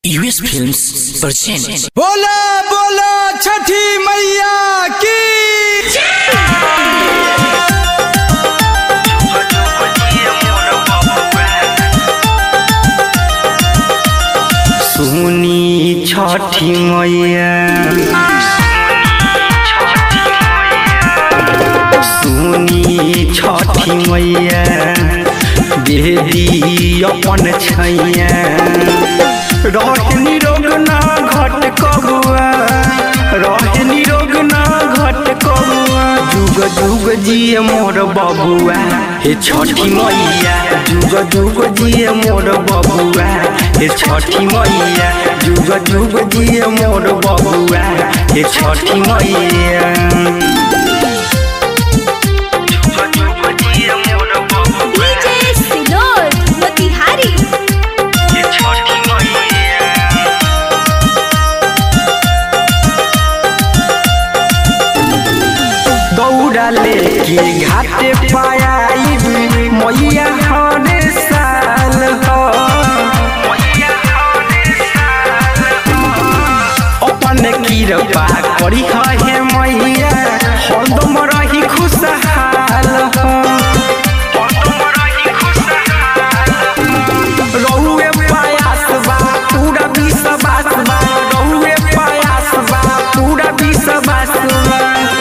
US films present. बोला बोला छठी मैया की सुनी छठी मैया, सुनी छठी मैया, बेदी अपन छैया, रहनी रोग ना घट कबुआ, रहनी रोग ना घट कबुआ, जुग जुग जिए मोर बबुआ, हे छठी मैया, जुग जुग जिए मोर बबुआ, हे छठी मैया, जुग जुग जिए मोर बबुआ, हे छठी मैया। दौड़ा लेके घाटे पाई मैया हर साल हो, अपन कृपा करी है मैया, हरदम रही खुशहाल हो, रहुए प्रयास बा पूरा विश्वास बा, रहुए प्रयास बा पूरा विश्वास बा,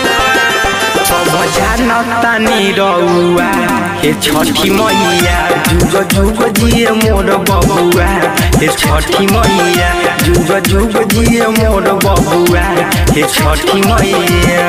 तानी रउआ हे छठी मैया, जुग जुग जिए मोर बबुआ, हे छठी मैया, जुग जुग जिए मोर बबुआ, हे छठी मैया।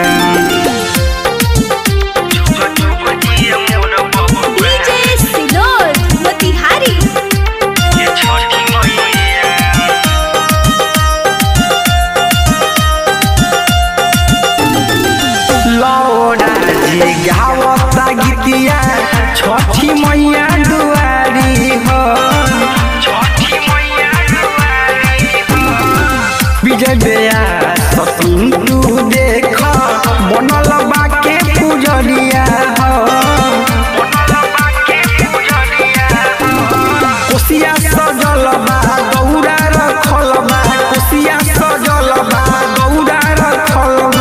गावता गीतिया छठी मैया दुआरी हो, छठी मैया दुआरी हो, विजय बेया सतीन तू देख बनल बाके पुजरिया हो, बनल बाके पुजरिया हो, कोसिया सजल बा दौड़ा रखल बा, कोसिया सजल बा दौड़ा रखल बा,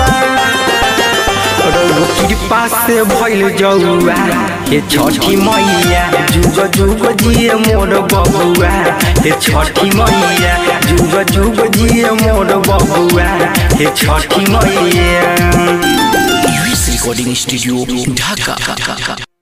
कृपा से भइल जौआ, हे छठी मैया, जुग जुग जिए मोर बबुआ, हे छठी मैया, जुग जुग जिए मोर बबुआ, हे Chhathi Maiya. US recording studio ढाका।